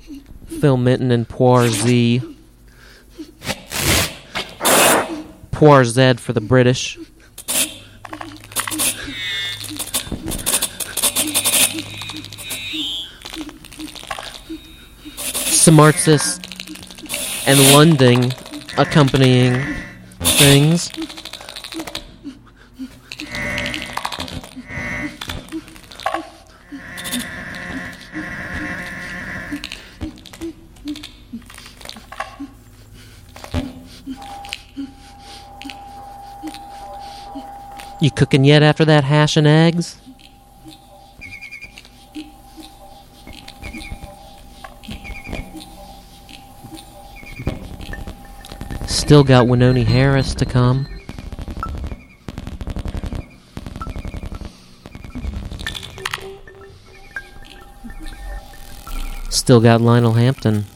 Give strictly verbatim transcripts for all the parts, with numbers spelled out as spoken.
Phil Minton and Poir Z. Poir Z for the British. Samartzis and Lunding accompanying things. You cooking yet after that hash and eggs? Still got Wynonie Harris to come. Still got Lionel Hampton.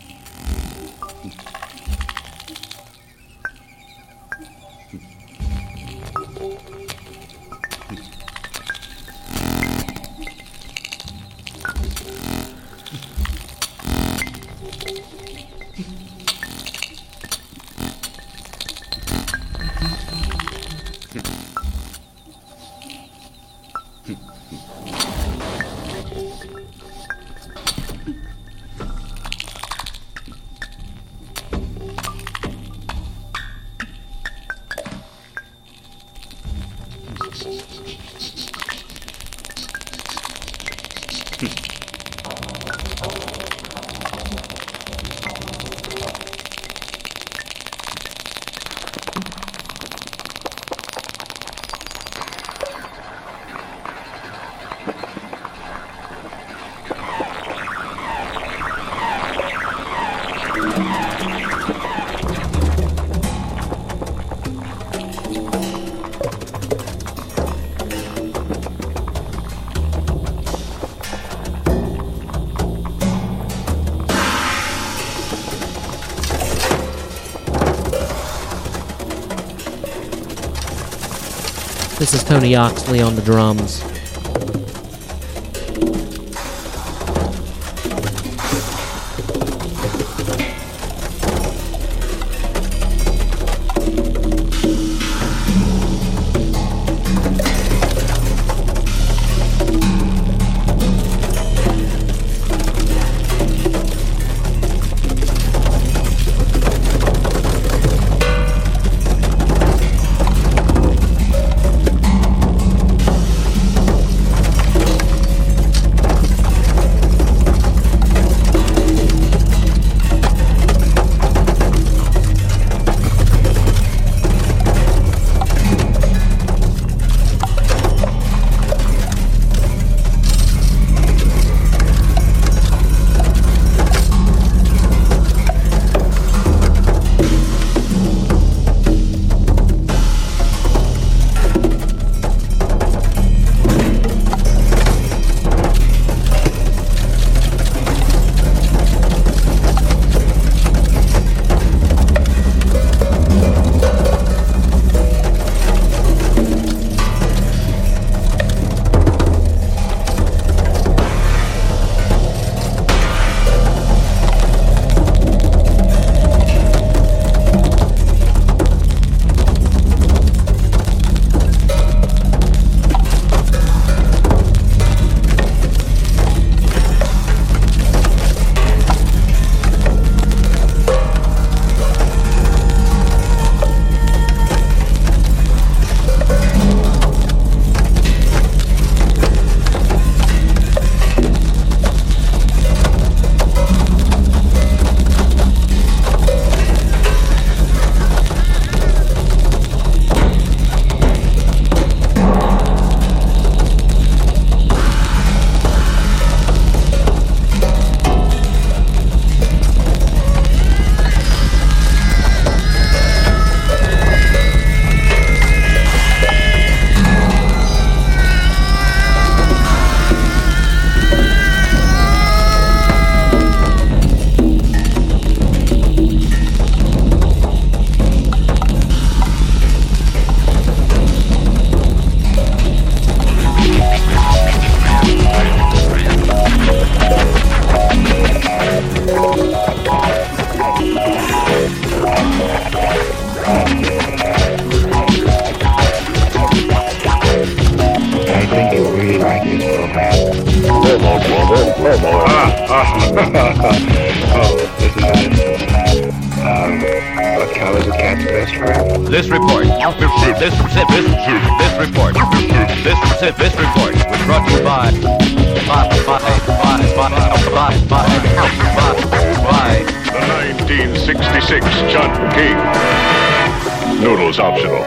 This is Tony Oxley on the drums. Oh, this is it. Um, what color is a cat's best friend? This report. This this this this report. This this this report was brought to you by by by by by by by by the nineteen sixty-six Chun King. Noodles optional.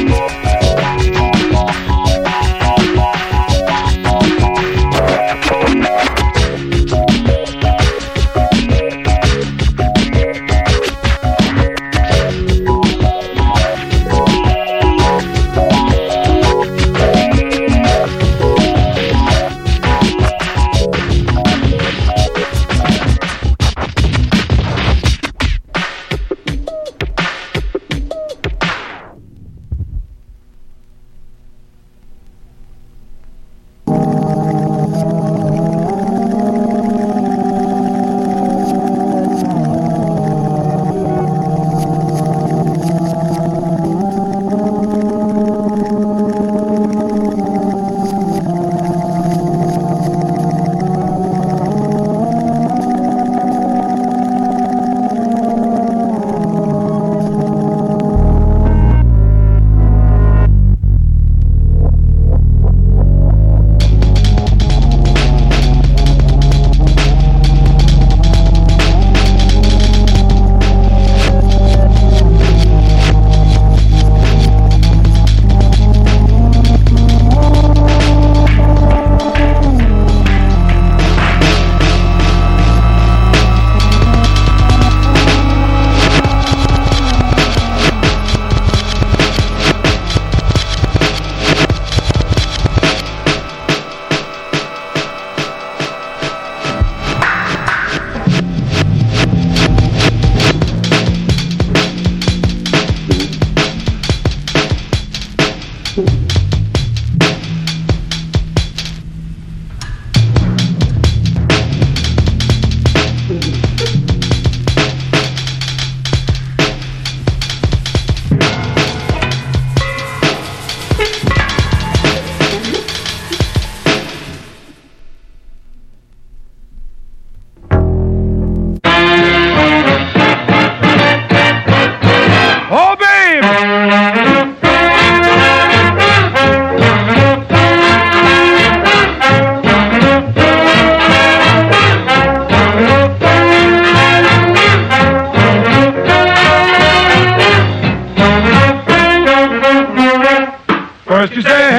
First you say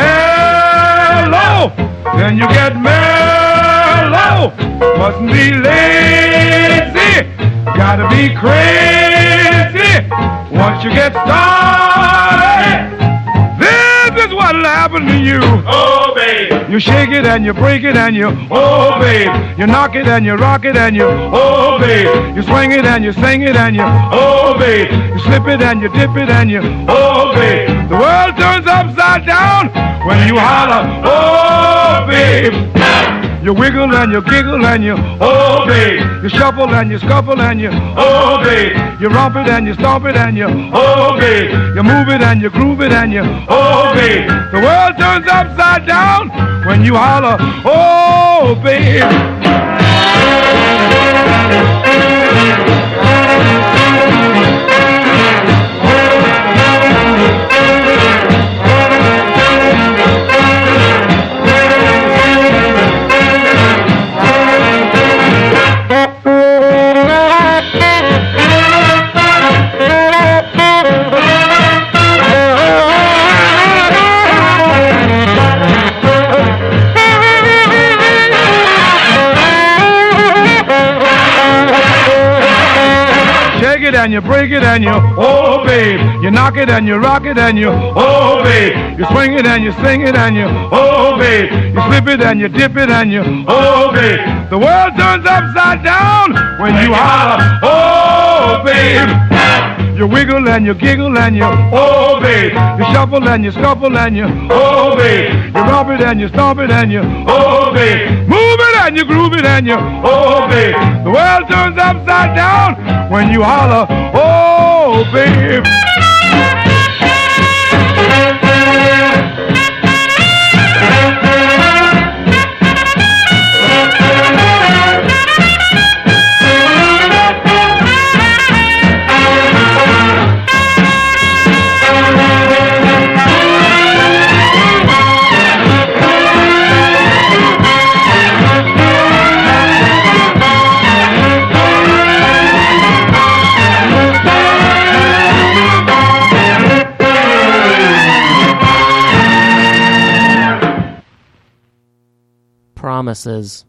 hello, then you get mellow. Mustn't be lazy, gotta be crazy. Once you get started, this is what'll happen to you. Oh, babe. You shake it and you break it and you, oh, babe. You knock it and you rock it and you, oh, babe. You swing it and you sing it and you, oh, babe. You slip it and you dip it and you, oh, babe. The world turns upside down when you holler, oh, babe. You wiggle and you giggle and you, oh, babe. You shuffle and you scuffle and you, oh, babe. You romp it and you stomp it and you, oh, babe. You move it and you groove it and you, oh, babe. The world turns upside down when you holler, oh, babe. And you break it and you, oh, babe. You knock it and you rock it and you, oh, babe. You swing it and you sing it and you, oh, babe. You slip it and you dip it and you, oh, babe. The world turns upside down when you holler, oh, babe. You wiggle and you giggle and you, oh, babe. You shuffle and you scuffle and you, oh, babe. You romp it and you stomp it and you, oh, babe. Move it and you groove it and you, oh, babe. The world turns upside down when you holler, oh, babe. promises.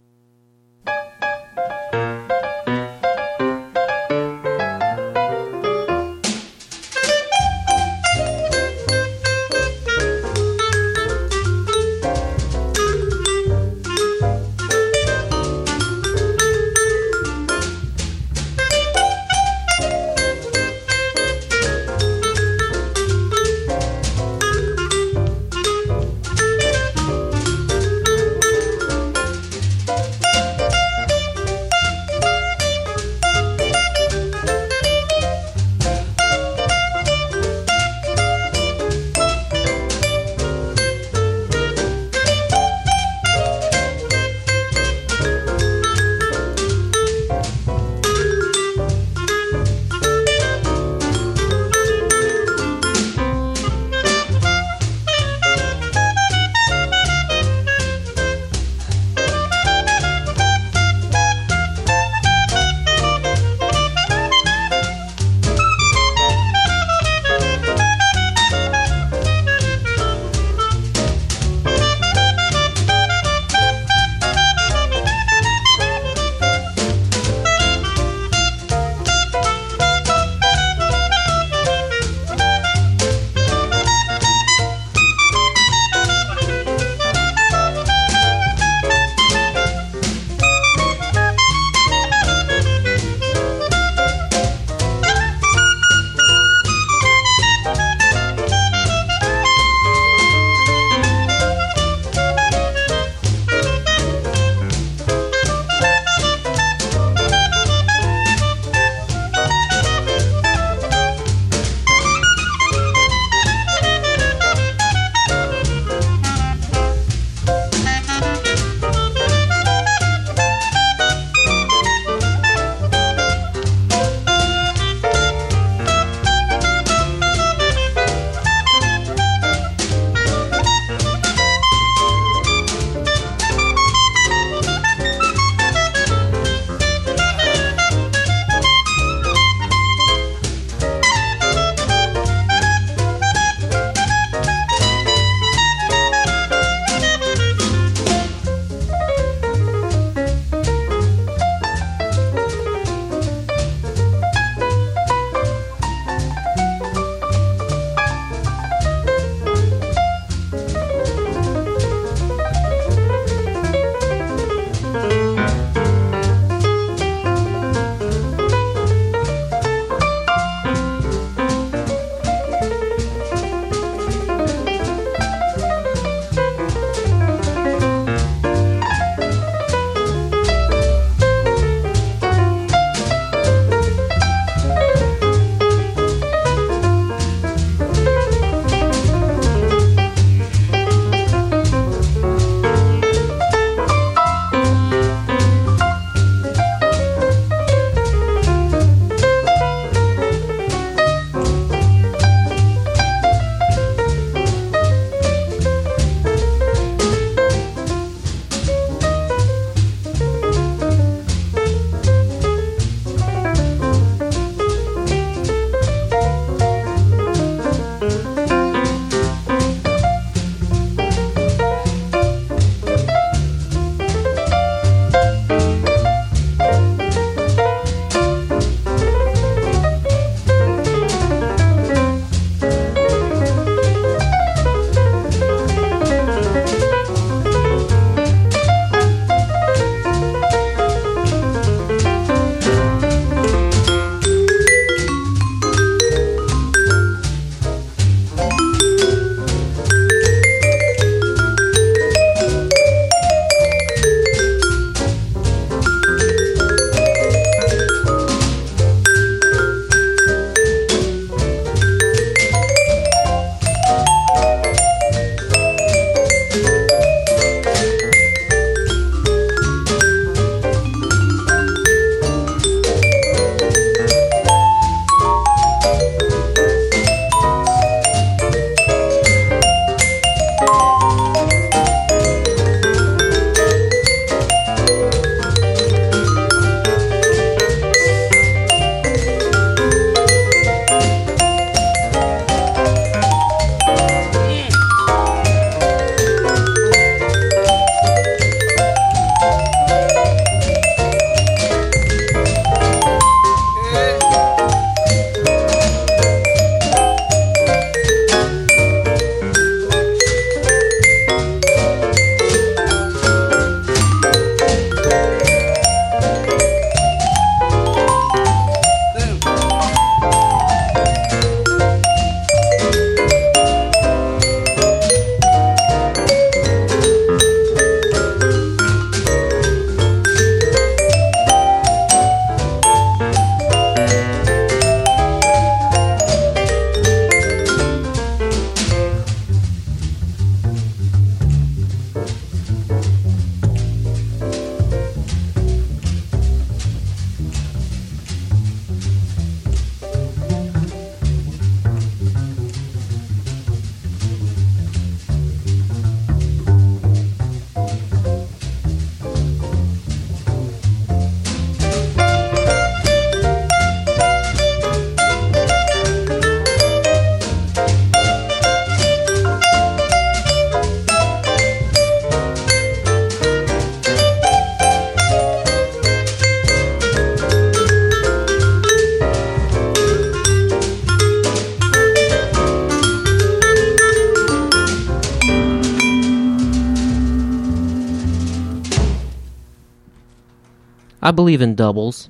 I believe in doubles.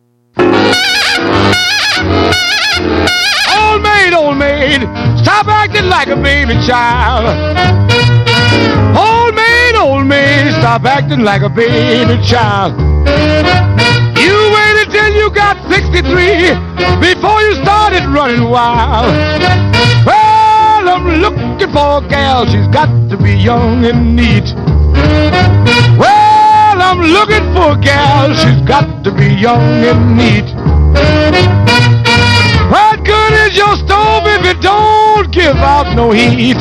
Old maid, old maid, stop acting like a baby child. Old maid, old maid, stop acting like a baby child. You waited till you got sixty-three before you started running wild. Well, I'm looking for a gal, she's got to be young and neat. Well, I'm looking for a gal, she's got to be young and neat. What good is your stove if it don't give out no heat?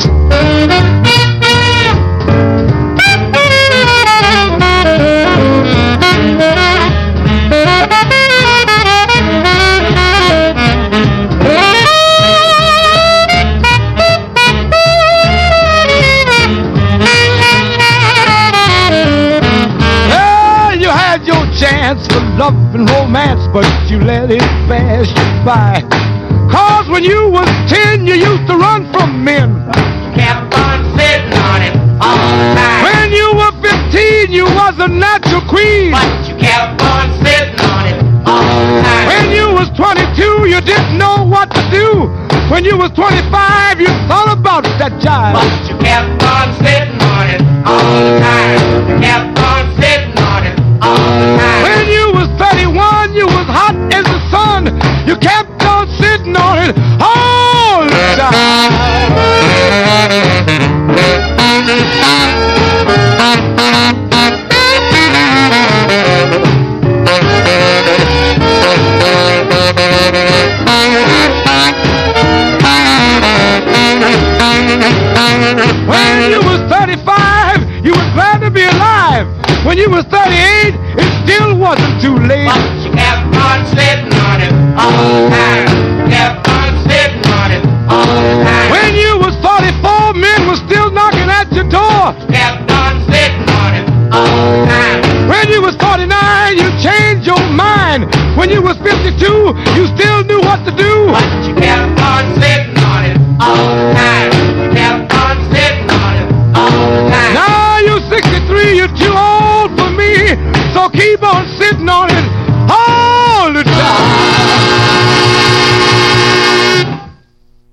Well, you had your chance for love and romance, but you let it pass you by. Cause when you was ten, you used to run from men. Kept on sitting on it all the time. When you were fifteen, you was a natural queen. But you kept on sitting on it all the time. When you was twenty-two, you didn't know what to do. When you was twenty-five, you thought about that jive. But you kept on sitting on it all the time. You kept on sitting on it all the time. When you was thirty-one, you was hot as the sun. You kept on sitting on it all the time. When you was thirty-five, you was glad to be alive. When you was thirty-eight, it still wasn't too late. But you kept on sitting on it all the time. You kept on sitting on it all the time. When you was forty-four, men were still knocking at your door. You kept on sitting on it all the time. When you was forty-nine, you changed your mind. When you was fifty-two, you still knew what to do. But you kept on sitting on it all the time. You kept on sitting on it all the time. Now you're sixty-three, you're too old for me. So keep on sitting on it